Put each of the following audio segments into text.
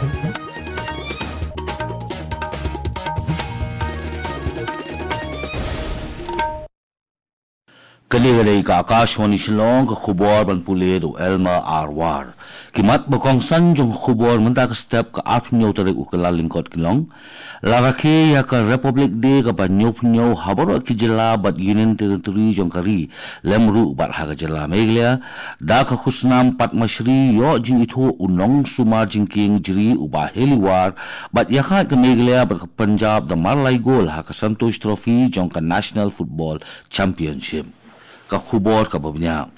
Kali-kali ka Akashwani Shillong ka khubor ban puledo Elma Arwar. Kimat bakong san jong khubor menta ka step ka apnyo tarik ukala lingkot kilong. Larake ya ka Republic Day ka banyo punyo habaro ki jila bat Union Territory jong kari lemru bat haga jila meglia. Da ka khusnam pat mashri yo jing ito unong sumar jingking jiri ubah heliwar bat yakat ka meglia bat ka Punjab da marlay gol ha ka Santosh Trophy jong ka National Football Championship. Ka khubor ka babnya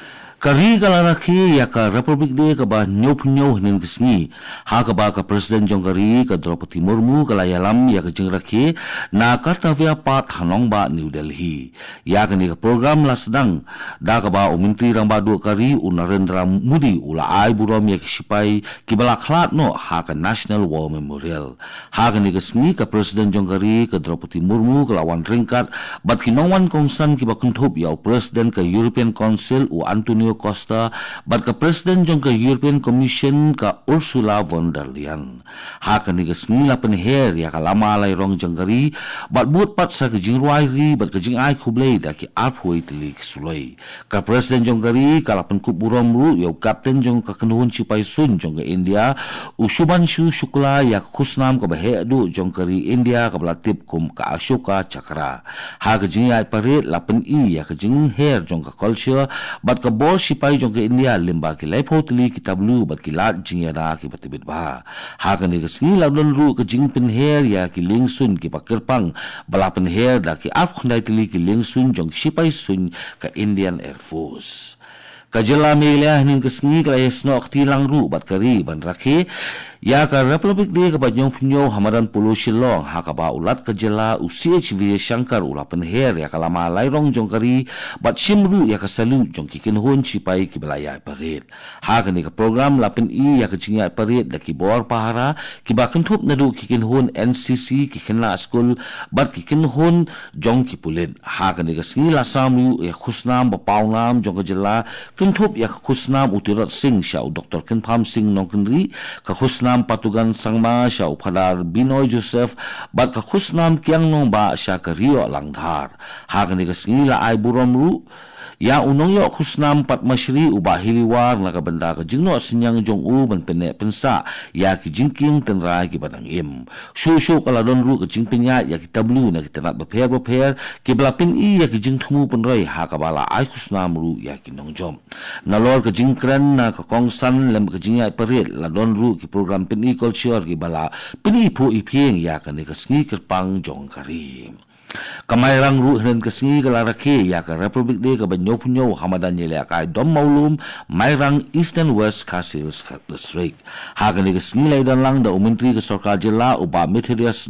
kari kalaraki ya ka Republic Day ka ba nyop-nyop nin kisni ha ka ba ka Presiden jong kari ka Draupadi Murmu kalayalam ya ka jengraki na kartavya pat hanong ba New Delhi ya ka ni ka program la sedang da ka ba umintri rang ba du kari Narendra Modi ula ai burom ya kisipai ki balaklat no ha ka National War Memorial ha ka ni kisni ka Presiden jong kari ka Draupadi Murmu kalawan ringkat bat kinongwan kongsan ki ba kuntup ya Presiden ka European Council u Antonio Costa bat ka Presiden jong ka European Commission ka Ursula von der Leyen ha ka ni kasnila penher ya ka lama lai rong jangkari bat but pat sa ka jingruai ri bat ka jing ai khublei da ki aphui tili suloi ka Presiden jong kari kala penkup burom ru yo Captain jong ka kenuhun cipai sun jong ka India Ushubanshu Shukla ya khusnam ka bahe du jong kari India ka belatip kum ka Ashoka Chakra ha ka jing ai parit lapen i ya ka jing her jong ka culture bat ka bos sipai jong ke India limba ki laipo tili ki tablu bat ki lat jingyara ki batibit ba ha ka ni ka singi ladon ru ka jing pen her ya ki lingsun ki pakirpang balapen her da ki ap khundai tili ki lingsun jong sipai sun ka Indian Air Force kajela melia nin kesengi kala yesno aktilang ru bat kari ban rakhe ya ka Republic Day ka banyong punyo hamadan pulu Shillong ha ka ba ulat kajela UCHV Shankar ulapan her ya kala malai rong jong kari bat shimru ya ka salu jong kikinhun sipai ki belaya parit ha ka ni ka program lapen i ya ka jingya parit da ki bor pahara ki ba kentup nadu kikinhun NCC ki khenla school bat kikinhun jong ki pulen ha ka ni ka singi la samu ya khusnam ba paunam jong kajela kentup ya khusnam utirat sing sha Dr. Kenpham Singh nongkenri ka khusnam patugan sangma sya upadar Binoy Joseph bat ka khusnam kiang nong ba sya ka Rio Langdhar ha ka ni ka singi la ai burom ru ya unong yo khusnam pat mashri ubah hiliwar na ka benda ka jingno sinyang jong u ban pene pensa ya ki jingking tenra ki badang im shu kala don ru ka jingpenya ya ki tablu na ki tenat beper ki blapin i ya ki jing thumu penroi ha ka bala ai khusnam ru ya ki nong jom na lor ka jingkran na ka kongsan lem ka jingya parit la don ru ki program pin i culture ki bala pin i pu i phieng ya ka ni ka sngi kerpang jong kari kamay rang ru hnen kesengi kala rakhe ya ka Republic Day ka banyo punyo hamadan yele ka dom maulum may rang East and West Castles District ha ka ni kesengi lai dan lang da umintri ka sarkar jila uba Mithridas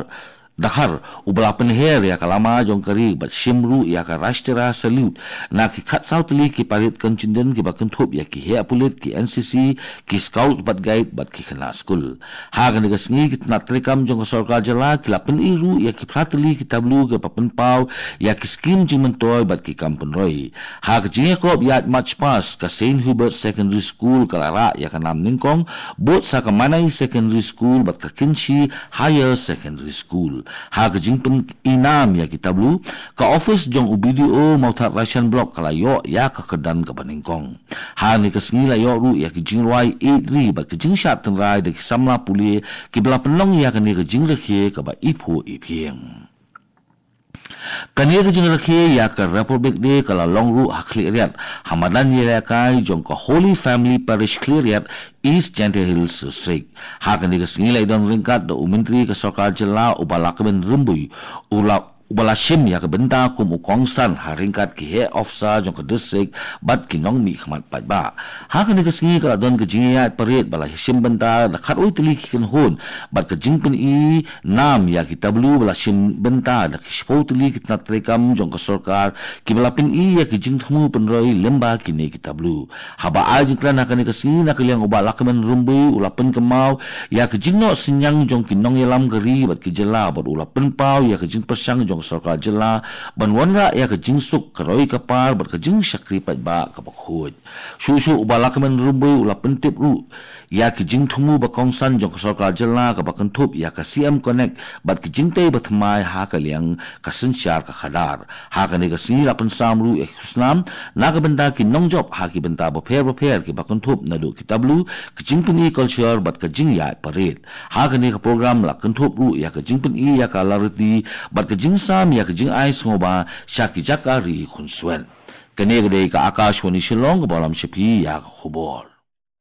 Dakhar ubalapan her ya kalama jong kari bat shimru ya ka Rashtra Salute na ki khat sautli ki parit konchinden ki bakan thup ya ki he pulit ki NCC ki scout bat guide bat ki khana school ha ga ni gasngi ki natrikam jong sarkar jala ki lapen iru ya ki pratli ki tablu ke papen pau ya ki skim jing mentoy bat ki kampun roi ha ga jinge kop ya much pass ka St Hubert Secondary School kalara ya ka nam ningkong bot sa ka Manai Secondary School bat ka Kinshi Higher Secondary School ha ka jingpen inam ya kitablu ka office jong UBDO mautat Russian block kalayo ya ka kedan ka baningkong ha ni ka sngila yo ru ya ki jingwai 8 ri ba ka jingshat tengrai de ki samla puli ki bla penong ya ka ni ka jingrekhe ka ba ipu ipieng kanir jing rakhe ya ka Republic Day kala longru hakli riat hamadan yela kai jong ka Holy Family Parish Cleariat East Gentle Hills District ha kan ni ka singilai don ringkat do umintri ka sarkar jela ubalakben rumbui ubala shim ya ka benda kum ukongsan haringkat ki he ofsa jong ka district bat kinong mi khmat pat ba ha kan ni ka singi ka don ka jingia parit bala shim benda da khat oi tili ki ken hun bat ka jingpen i nam ya ki tablu bala shim benda da ki shpo tili ki natrekam jong ka sarkar ki bala pin i ya ki jing thmu penroi lemba ki ne ki tablu haba a jingklan ha kan ni ka singi na kaliang ubala kemen rumbui ulapen kemau ya ki jingno sinyang jong kinong yelam gari bat ki jela bat ulapen pau ya ki jing persang jong jong sarkar jela ban wanra ya ke jingsuk keroi kapar ber ke jing syakri pat ba ka bakhut su ubalak men rumbui ula pentip ru ya ke jing thumu ba kongsan jong sarkar jela ka bakentup ya ka CM connect bat ke jing tei bathmai ha ka liang ka sensyar ka khadar ha ka ne ka sila pensam ru khusnam na ka benda ki nongjob ha ki benda ba pher ki bakentup na du ki tablu ke jing peni culture bat ke jing ya parit ha ka ne ka program la kentup ru ya ke jing peni ya ka larti bat ke jing sam ya ke jing ai ngoba syaki jakari khunsuan kene gede ka Akashwani Shillong balam shapi ya khubor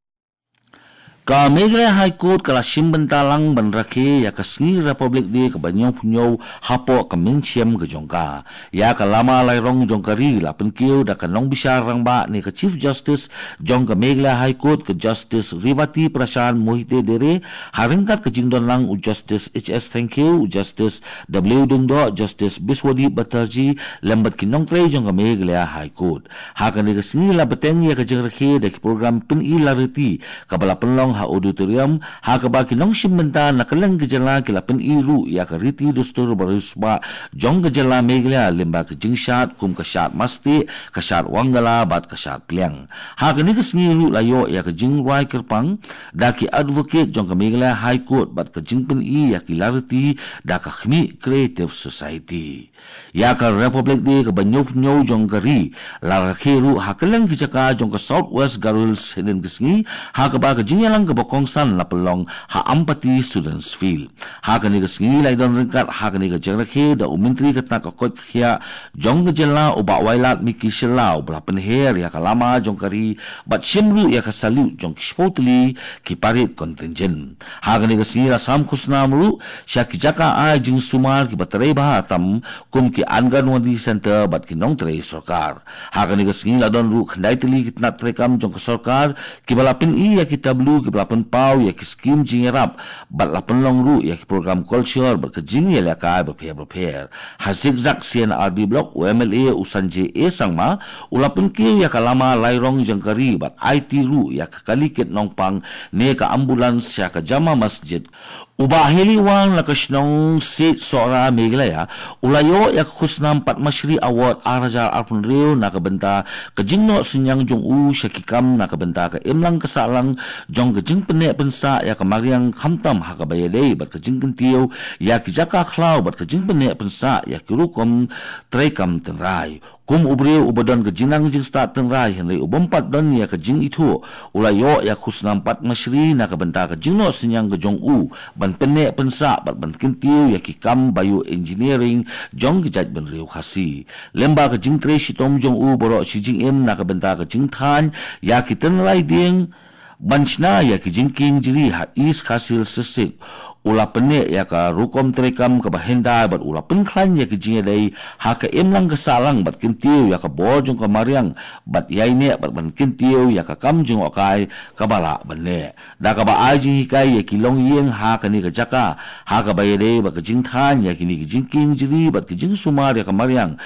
ka Meghalaya High Court kala simbentalang ban rakhe ya ka Sngi Republic de ka banyong punyo hapo ka minsiam ka jongka ya ka lama lairong jongkari la penkiu da ka nong bisar rang ba ni ka Chief Justice jong ka Meghalaya High Court ka Justice Rivati Prashan Mohite Dere haringkat ka jingdon lang u Justice HS Thank you Justice W Dungdo Justice Biswadi Batarji lambat ki nong tre jong ka Meghalaya High Court ha ka ni ka Sngi la beteng ya ka jing rakhe da ki program pin ilariti ka bala penlong ha auditorium ha ka ba kinong simbenta na kalang gejala kilapen iru ya ka riti dustur barusba jong gejala Meghalaya limba ka jingshat kum ka shat masti ka shat wangala bat ka shat pliang ha ka ni ka sngiru layo ya ka jing wai kerpang da ki advocate jong ka Meghalaya High Court bat ka jingpen i ya ki lariti da ka khmi Creative Society ya ka Republic de ka banyop nyo jong ka ri la rakhiru ha kalang gejaka jong ka Southwest Garils hidden kisngi ha ka ba ka jingyalang ka bokongsan na pelong ha ampati students feel ha ka ni ka sngi lai don ringkat ha ka ni ka jengrakhe da umintri ka ta ka kot khia jong ka jela uba wailat miki shela ubla penher ya ka lama jong kari bat shimru ya ka salu jong kishpotli ki parit contingent ha ka ni ka sngi sam khusnamru syaki jaka a jing sumar ki batrai bahatam kum ki Anganwadi center bat ki nong tre sarkar ha ka ni ka sngi la don ru khandai tli ki tnat trekam jong ka sarkar ki balapin i ya ki tablu ki lapan pau ya ki skim jingerap bat lapan long ru ya ki program culture bat ke jing ya ka ba pher ha zigzag CNRB block UMLA usanje e sangma ulapun ki ya kalama lairong jangkari bat IT ru ya ka kaliket nongpang ne ka ambulans ya ka jama masjid uba heliwang la kasnong sit sora Meghalaya ulayo ya khusnam Padmashri Award Arajar Arpun Rio na ka benta ka jingno sinyang jong u syakikam na ka benta ka imlang kasalang jong ka jing pene pensa ya ka mariang khamtam ha ka bayadei bat ka jing kentiau ya ki jaka khlau bat ka jing pene pensa ya ki rukom trekam tenrai kum ubreu ubadon ke jinang jing start tenrai henry ubompat don ya ke jing itu ulayo ya khusnam Padmashri na ka benta ka jingno sinyang ke jong u ban pene pensa bat ban kintiu ya ki kam bayu engineering jong ke jaj ban riu khasi lemba ka jing tre sitom jong u boro si jing em na ka benta ka jing than ya ki tenrai ding banchna ya ki jing king jiri ha is khasil sesik ula pene ya ka rukom trekam ka bahenda bat ula penklan ya ki jing dai ha ka emlang ka salang bat kintiu ya ka bojong ka mariang bat yai ne bat ban kintiu ya ka kam jing okai ka bala bane da ka ba aji kai ya ki long yeng ha ka ni ka jaka ha ka bayade ba ka jing than ya ki ni ki jing king jiri bat ki jing sumar ya ka mariang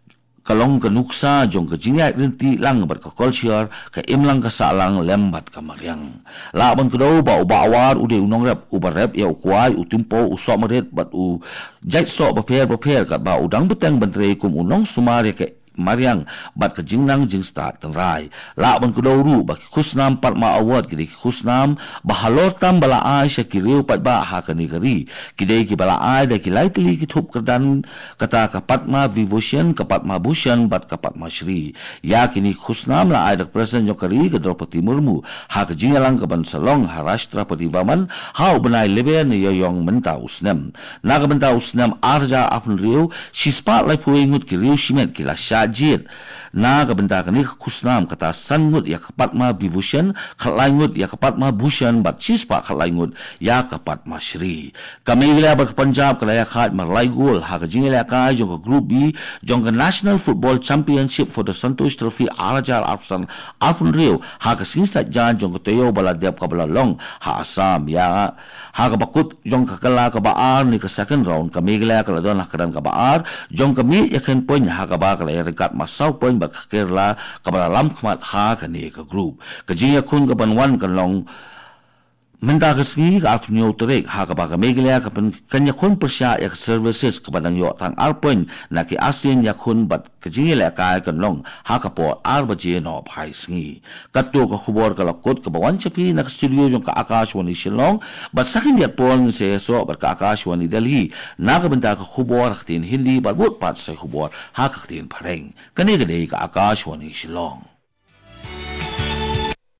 kalong ka nuksa jong ka jingai rinti lang bat ka culture ka imlang ka salang lembat ka mariang laban ko daw ba awar ude unong rep ubar rep ya ukwai utimpo usok meret bat u jait so ba pher ka ba udang beteng bantre kum unong sumar ya ka mariang bat ka jingnang jing start tenrai laban ko daw ru ba khusnam Padma Award kidi khusnam bahalotam bala ai syakiriu pat ba ha ka ni kari kidai ki bala ai da ki lightly ki thup kedan kata ka Padma Vibhushan ka Padma Bhushan bat ka Padma Shri ya kini khusnam la ai da present jokari ka Draupadi Murmu ha ka jingalang ka ban salong Harashtrapati Vaman ha ubnai lebe ni yoyong menta usnam na ka menta usnam arja apun riu si spotlight puingut ki riu shimet ki la jit na ka benda ka ni khusnam kata sangut ya ka Padma Vibhushan khalangut ya ka Padma Bhushan bat chispa khalangut ya ka Padma Shri kami gila ber Punjab ka ya khat marlai gol ha ka jingila ka jong ka group B jong ka National Football Championship for the Santosh Trophy Arajar Arpsan Arpun Rio ha ka sinsat jan jong ka toyo bala diap ka bala long ha Assam ya ha ka bakut jong ka kala ka baar ni ka second round kami gila ka ladon hakadan ka baar jong ka mi ya ken poin ha ka ba ka ya kat masau poin bak Kerala kabala lam khmat ha ka ni ka group ka jiya khun ka banwan kan long Mendagasngi ka apnyo terek hakabaga megalya kapan kanya kun persya yak services kepadang yo tang arpoin na ki asin yakun bat kejingila ka kanlong hakapo arbaje no phai sngi katto ka khubor ka lakot ka bawan chapi na studio jong ka Akashwani Shillong bat sakin dia pol se so bat ka Akashwani Delhi na ka benda ka khubor khtin Hindi bat bot pat sai khubor haktin phareng kane gade ka Akashwani Shillong